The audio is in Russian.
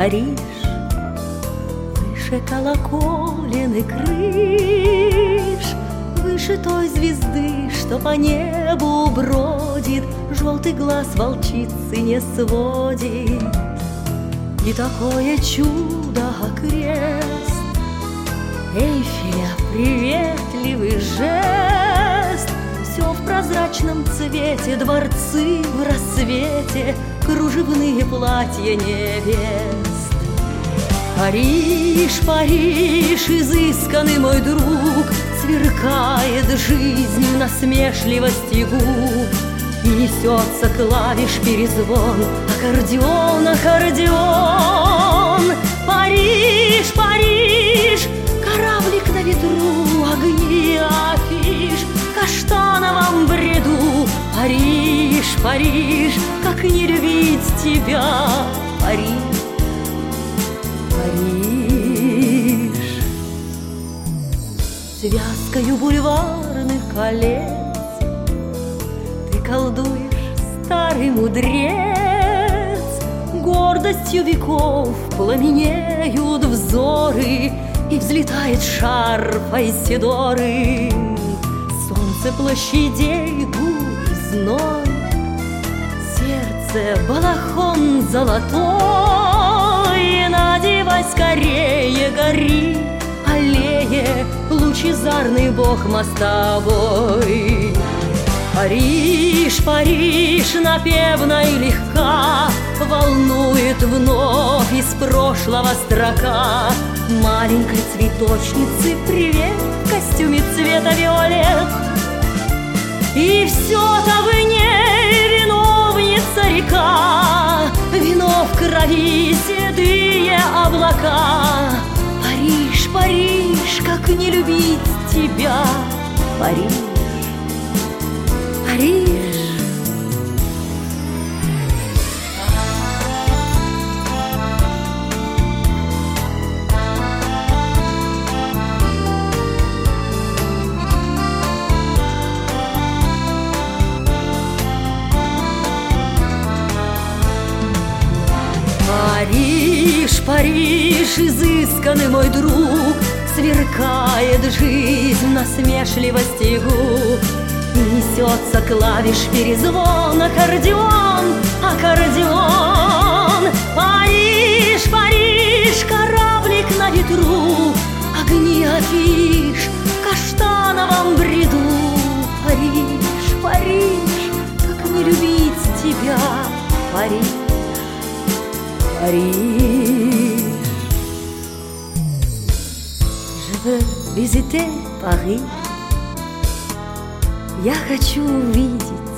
Париж, выше колоколен и крыш, выше той звезды, что по небу бродит, желтый глаз волчицы не сводит. И такое чудо окрест, Эйфеля приветливый жест, все в прозрачном цвете, дворцы в рассвете, кружевные платья невест. Париж, Париж, изысканный мой друг, сверкает жизнь в насмешливости губ, и несется клавиш перезвон, аккордеон, аккордеон. Париж, Париж, кораблик на ветру, огни афиш, в каштановом бреду. Париж, Париж, как не любить тебя, Париж, Париж. Связкою бульварных колец ты колдуешь, старый мудрец, гордостью веков пламенеют взоры, и взлетает шар Айседоры. Солнце площадей, гуль, зной, сердце балахон золотой, надевай скорее, гори, аллее, лучезарный бог мостовой. Париж, Париж, напевна и легка, волнует вновь из прошлого строка маленькой цветочницы привет в костюме цвета виолет. И все-то в ней виновница река, вино в крови, седые облака. Париж, Париж, как не любить тебя, Париж, Париж. Париж, Париж, изысканный мой друг, сверкает жизнь в насмешливости губ, и несется клавиш перезвон, аккордеон, аккордеон. Париж, Париж, кораблик на ветру, огни афиш в каштановом бреду. Париж, Париж, как не любить тебя, Париж, Париж. Je veux visiter Paris. Я хочу увидеть